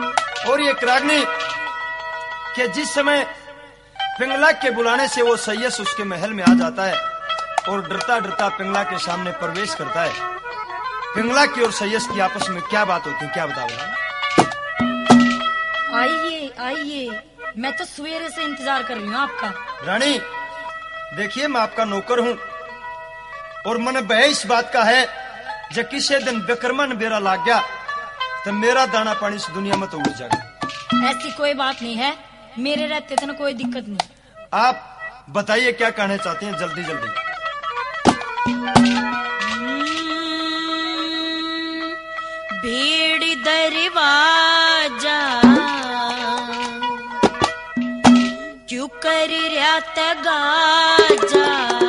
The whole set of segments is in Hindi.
और ये रागनी कि जिस समय पिंगला के बुलाने से वो सैयस उसके महल में आ जाता है और डरता डरता पिंगला के सामने प्रवेश करता है। पिंगला की और सैयस की आपस में क्या बात होती है, क्या बताओ? आइए आइए, मैं तो सवेरे से इंतजार कर रही हूँ आपका। रानी देखिए, मैं आपका नौकर हूँ और मन भय इस बात का है जब किसी दिन विक्रमन बेरा लाग गया तो मेरा दाना पानी इस दुनिया में तो उड़ जाएगा। ऐसी कोई बात नहीं है, मेरे रहते थे ना कोई दिक्कत नहीं। आप बताइए क्या कहना चाहते हैं, जल्दी जल्दी। भीड़ दरवाजा क्यों कर रहा तगाजा,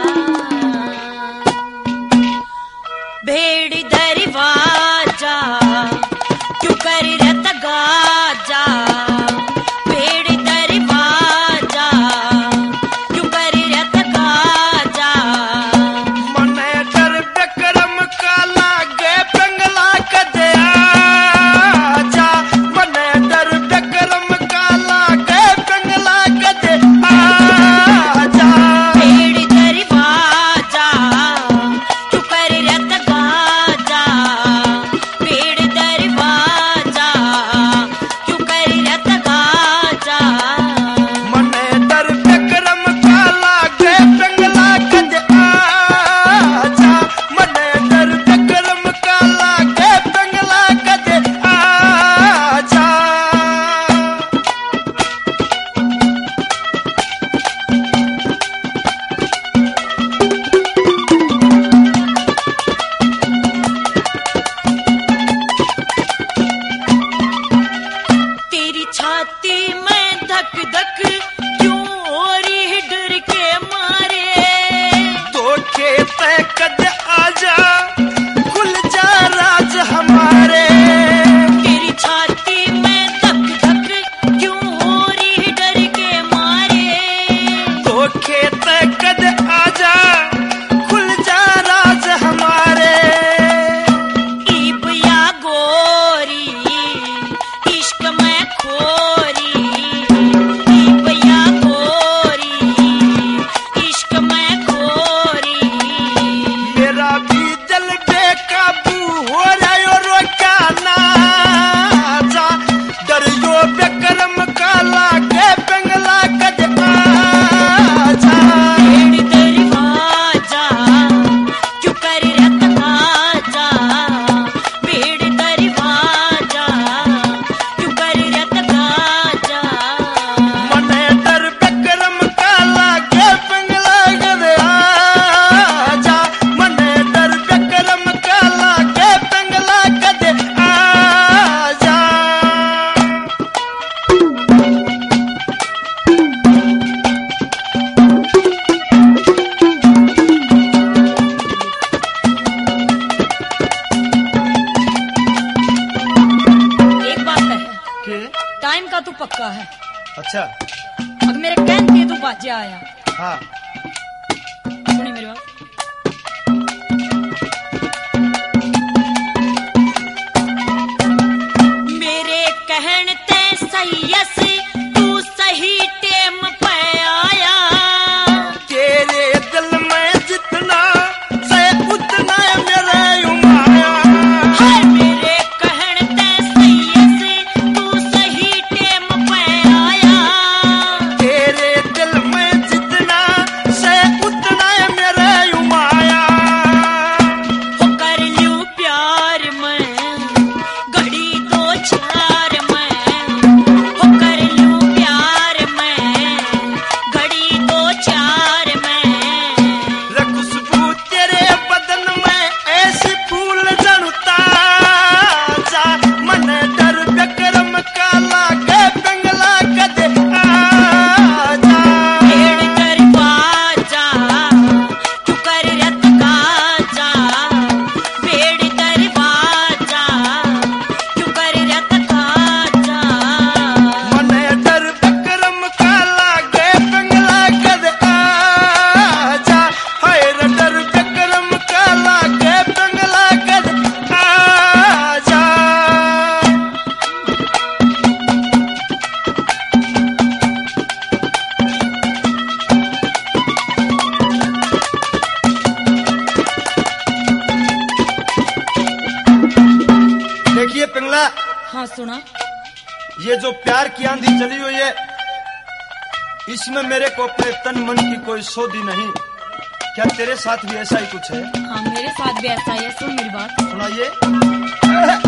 भेड़ दरवाजा क्यों कर रहा तगाजा, भेड़ दरवाजा क्यों कर रहा तगाजा। मन डर विक्रम का लागे पिंगला कदे आजा, मन डर विक्रम का लागे पिंगला कदे आजा। भेड़ दरवाजा क्यों कर रहा तगाजा, भेड़ दरवाजा क्यों कर रहा तगाजा। मन डर विक्रम का लागे पिंगला कदे आजा, मन डर विक्रम का लागे पिंगला कदे आजा। तेरी छाती में धक धक क्यों हो रही है डर के मारे, धोखे तय कद आजा, खुल जा राज हमारे। तेरी छाती में धक धक क्यों हो रही है डर के मारे। धोखे तय कद आजा, खुल जा राज हमारे। ईब या गोरी इश्क में खोरी, ईब या गोरी इश्क में खोरी। मेरा भी दिल बेकाबू हो रहा रोका ना जा, डरियो विक्रम का लागे पिंगला कद आजा। भेड़ दरवाजा क्यों कर रहा तगाजा, भेड़ दरवाजा क्यों कर रहा तगाजा। मन डर विक्रम का लागे पिंगला कद आजा, मन डर विक्रम का लागे पिंगला कद आजा। एक बात है, के टाइम का तू पक्का है। अच्छा, अब मेरे कहते तू बाजे आया। हाँ सुनी मेरी बात। मेरे कहते सैयस तू सही टेम पे आया, तेरे दिल में जितना से उतना मेरा उमाया। हाय मेरे कहते सैयस तू सही टेम पे आया। तेरे दिल में जितना से उतना मेरा उमाया। हो कर लूं प्यार में घड़ी दो चार में, हो कर लूं प्यार में हाँ सुना। ये जो प्यार की आंधी चली हुई है, इसमें मेरे को अपने तन मन की कोई सोधी नहीं। क्या तेरे साथ भी ऐसा ही कुछ है? हाँ मेरे साथ भी ऐसा ही है। सुन मेरी बात। सुनाइए।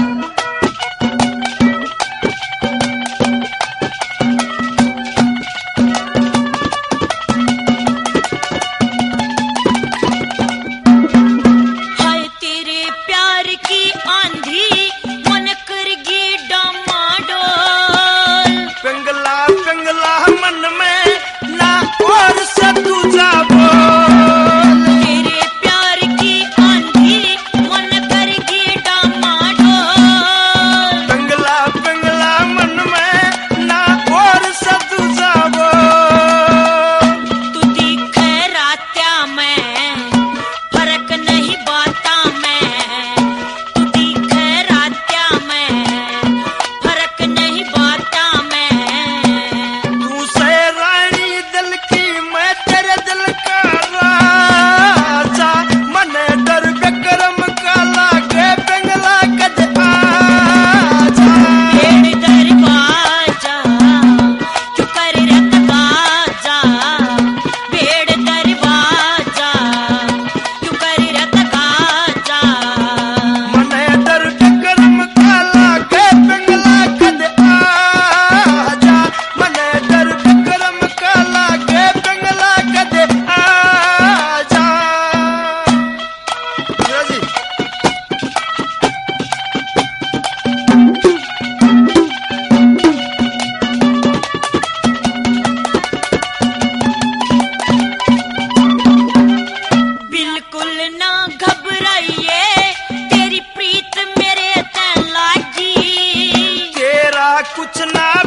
कुछ ना